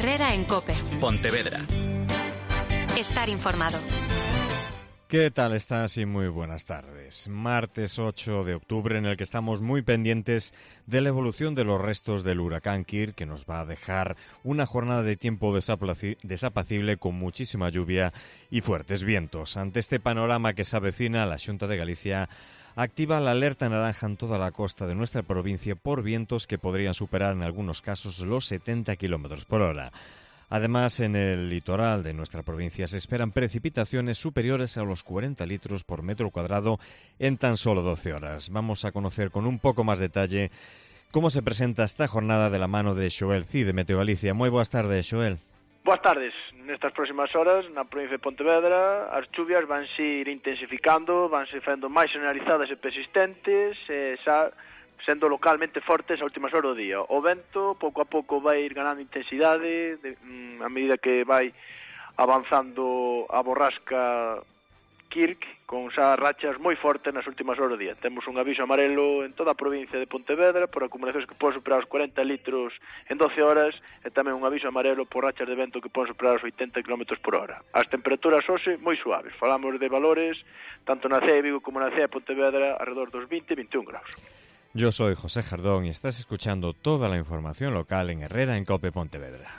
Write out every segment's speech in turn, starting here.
Herrera en COPE. Pontevedra. Estar informado. ¿Qué tal estás? Y muy buenas tardes. Martes 8 de octubre, en el que estamos muy pendientes de la evolución de los restos del huracán Kirk, que nos va a dejar una jornada de tiempo desapacible con muchísima lluvia y fuertes vientos. Ante este panorama que se avecina, la Xunta de Galicia activa la alerta naranja en toda la costa de nuestra provincia por vientos que podrían superar en algunos casos los 70 km por hora. Además, en el litoral de nuestra provincia se esperan precipitaciones superiores a los 40 litros por metro cuadrado en tan solo 12 horas. Vamos a conocer con un poco más detalle cómo se presenta esta jornada de la mano de Xoel Cid de Meteo Galicia. Moi boas tardes, Xoel. Boas tardes. Nestas próximas horas, na provincia de Pontevedra, as chuvias vanse ir intensificando, vanse facendo máis generalizadas e persistentes, sendo localmente fortes a últimas horas do día. O vento, pouco a pouco, vai ir ganando intensidade, a medida que vai avanzando a borrasca Kirk, con xa rachas moi fortes nas últimas horas do día. Temos un aviso amarelo en toda a provincia de Pontevedra por acumulacións que poden superar os 40 litros en 12 horas e tamén un aviso amarelo por rachas de vento que poden superar os 80 km por hora. As temperaturas hoxe moi suaves. Falamos de valores tanto na CEA de Vigo como na CEA de Pontevedra alrededor dos 20 e 21 graus. Yo soy José Jardón y estás escuchando toda la información local en Herrera en COPE Pontevedra.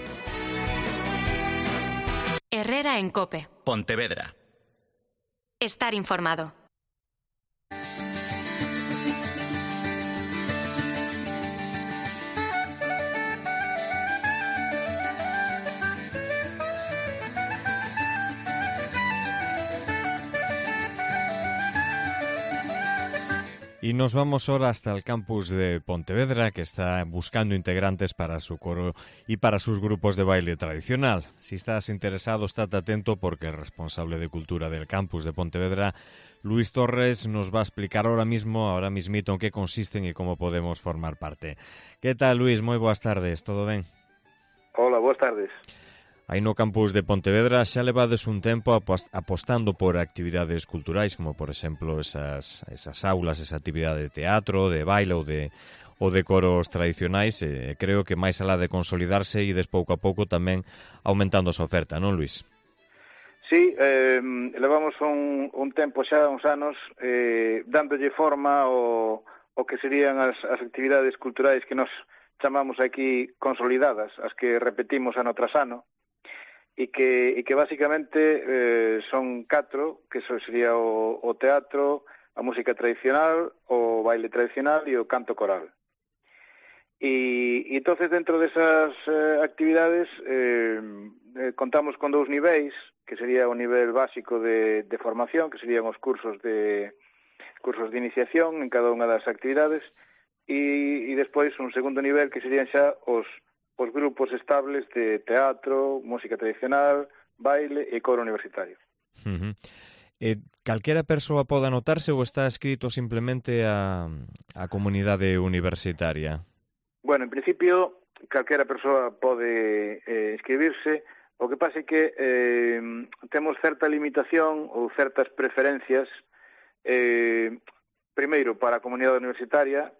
Herrera en COPE. Pontevedra. Estar informado. Y nos vamos ahora hasta el campus de Pontevedra, que está buscando integrantes para su coro y para sus grupos de baile tradicional. Si estás interesado, estate atento porque el responsable de cultura del campus de Pontevedra, Luis Torres, nos va a explicar ahora mismito en qué consisten y cómo podemos formar parte. ¿Qué tal, Luis? Moi boas tardes, todo ben? Hola, boas tardes. Aí no campus de Pontevedra xa levades un tempo apostando por actividades culturais, como por exemplo esas aulas, esa actividade de teatro, de baile ou de coros tradicionais. Creo que máis alá de consolidarse e pouco a pouco tamén aumentando a súa oferta, non, Luis? Sí, levamos un tempo xa, uns anos, dándolle forma ao que serían as actividades culturais que nos chamamos aquí consolidadas, as que repetimos ano tras ano, e que basicamente son 4, que eso sería o teatro, a música tradicional, o baile tradicional e o canto coral. E entonces dentro desas actividades contamos con 2 niveis, que sería o nivel básico de formación, que serían os cursos de iniciación en cada unha das actividades, e despois un segundo nivel que serían xa os grupos estables de teatro, música tradicional, baile e coro universitario. Calquera persoa pode anotarse ou está escrito simplemente a comunidade universitaria? Bueno, en principio, calquera persoa pode inscribirse. O que pasa é que temos certa limitación ou certas preferencias, primeiro, para a comunidade universitaria,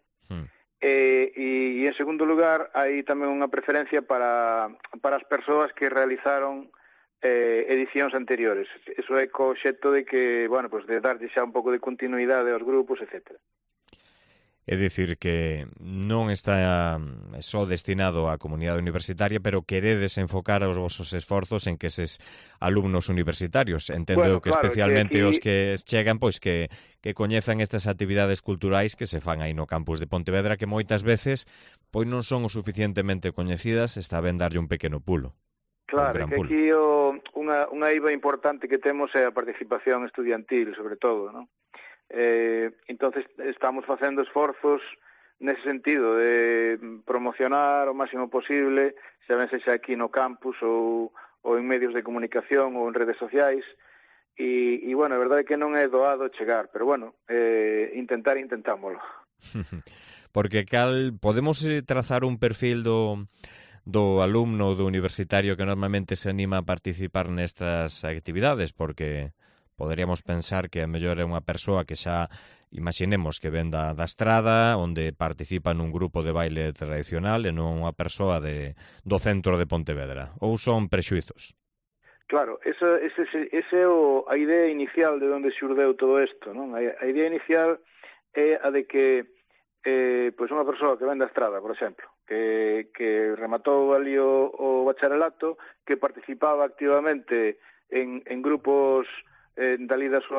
e en segundo lugar hai tamén unha preferencia para as persoas que realizaron edicións anteriores. Iso é co xeito de que, bueno, pues de darlle xa un pouco de continuidade aos grupos, etcétera. É dicir que non está só destinado á comunidade universitaria, pero queredes enfocar os vosos esforzos en que eses alumnos universitarios. Entendo que claro, especialmente que aquí os que chegan, pois que coñezan estas actividades culturais que se fan aí no campus de Pontevedra, que moitas veces pois non son o suficientemente coñecidas, está ben darlle un pequeno pulo. Claro, que aquí unha eiva importante que temos é a participación estudiantil, sobre todo, non? Entonces estamos facendo esforzos nese sentido de promocionar o máximo posible, xa ben sexa aquí no campus ou en medios de comunicación ou en redes sociais, e bueno, a verdade é que non é doado chegar, pero bueno, intentámoslo. Porque podemos trazar un perfil do alumno, do universitario que normalmente se anima a participar nestas actividades, porque poderíamos pensar que a mellor é unha persoa que xa, imaginemos que ven da estrada, onde participa nun grupo de baile tradicional e non unha persoa do centro de Pontevedra, ou son prexuizos? Claro, ese é a idea inicial de onde xurdeu todo isto, non? A idea inicial é a de que pois unha persoa que ven da estrada, por exemplo, que rematou ali o bacharelato, que participaba activamente en grupos dali do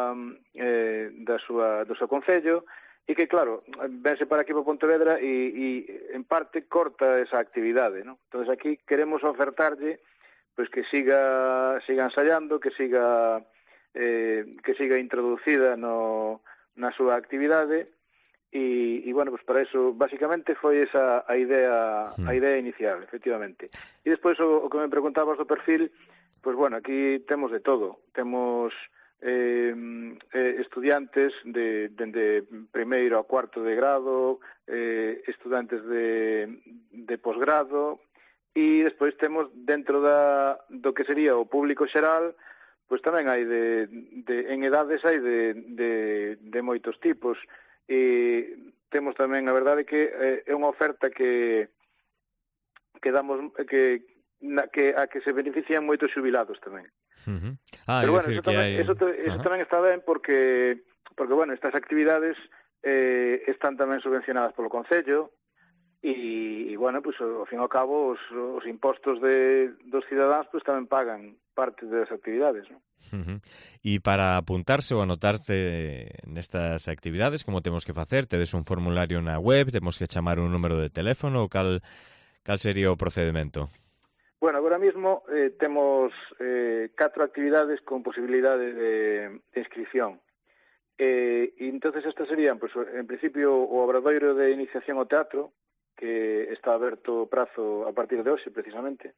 seu concello, e que, claro, vense para aquí para Pontevedra e en parte corta esa actividade, non? Entón, aquí queremos ofertarlle pois que siga ensaiando, que siga introducida na súa actividade. E bueno, pues para eso basicamente foi esa a idea inicial, efectivamente. E despois o que me preguntabas do perfil, pues bueno, aquí temos de todo. Temos estudiantes dende primeiro a cuarto de grado, estudantes de posgrado, e despois temos dentro do que sería o público xeral, pues tamén hai en edades hai de moitos tipos. E temos tamén, a verdade, que é unha oferta que damos a que se benefician moitos xubilados tamén. Pero bueno, eso tamén está ben porque bueno, estas actividades están tamén subvencionadas polo Concello e bueno, pues ao fin e ao cabo os impostos dos cidadáns pues tamén pagan parte das actividades, non? E para apuntarse ou anotarse nestas actividades, como temos que facer? Tedes un formulario na web, temos que chamar un número de teléfono, ou cal sería o procedimento? Bueno, agora mesmo temos 4 actividades con posibilidade de inscripción. E entonces estas serían, pues, en principio, o Obradoiro de Iniciación ao Teatro, que está aberto o prazo a partir de hoxe, precisamente,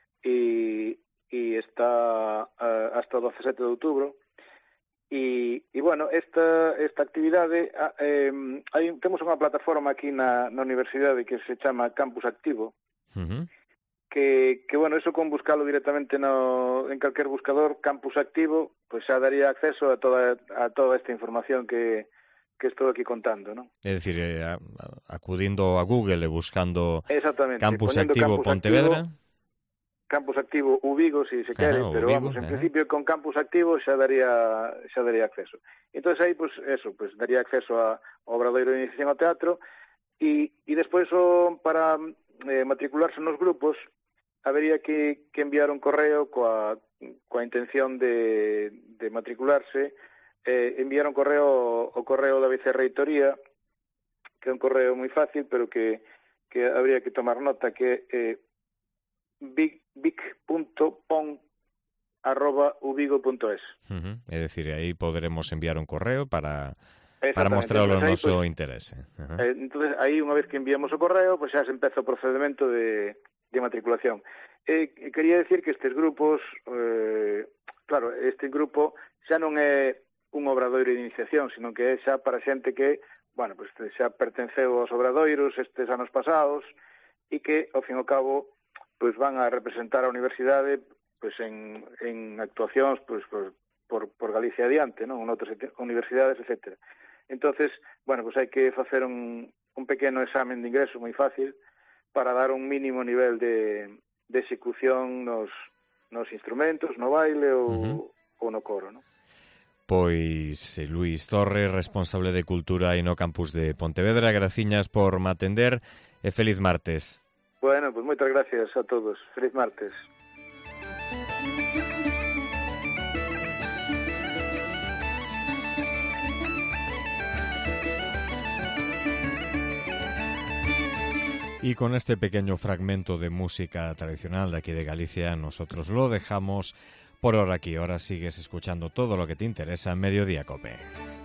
e está hasta o 17 de outubro. E bueno, esta actividade temos unha plataforma aquí na universidade que se chama Campus Activo, que bueno, eso con buscalo directamente en calquer buscador, Campus Activo, pues xa daría acceso a toda esta información que estou aquí contando, ¿no? É dicir, acudindo a Google e buscando Campus Campus Activo Pontevedra. Campus Activo Uvigo, si se quere, pero vamos, en principio con Campus Activo xa daría acceso. Entón aí, pues eso, pues daría acceso ao Obradoiro de Iniciación ao Teatro e despois para matricularse nos grupos habería que enviar un correo coa intención de matricularse, enviar un correo ao correo da Vicerreitoría, que é un correo moi fácil, pero que habría que tomar nota, que é vic.pon@ubigo.es. É dicir, aí poderemos enviar un correo para mostrar o noso interese. Entonces, aí, unha vez que enviamos o correo, pues xa se empeza o procedimento de matriculación. Quería decir que estes grupos, claro, este grupo xa non é un obradoiro de iniciación, sino que é xa para xente que, bueno, pues xa pertenceu aos obradoiros estes anos pasados e que, ao fin e ao cabo, pues van a representar a universidade pues en actuacións pues por Galicia adiante, non? En outras universidades, etc. Entonces, bueno, pues hai que facer un pequeno examen de ingreso moi fácil para dar un mínimo nivel de execución nos instrumentos, no baile ou no coro, non? Pois Luís Torres, responsable de Cultura e no Campus de Pontevedra, graciñas por me atender e feliz martes. Bueno, pues moitas gracias a todos. Feliz martes. Y con este pequeño fragmento de música tradicional de aquí de Galicia, nosotros lo dejamos por ahora aquí. Ahora sigues escuchando todo lo que te interesa en Mediodía Cope.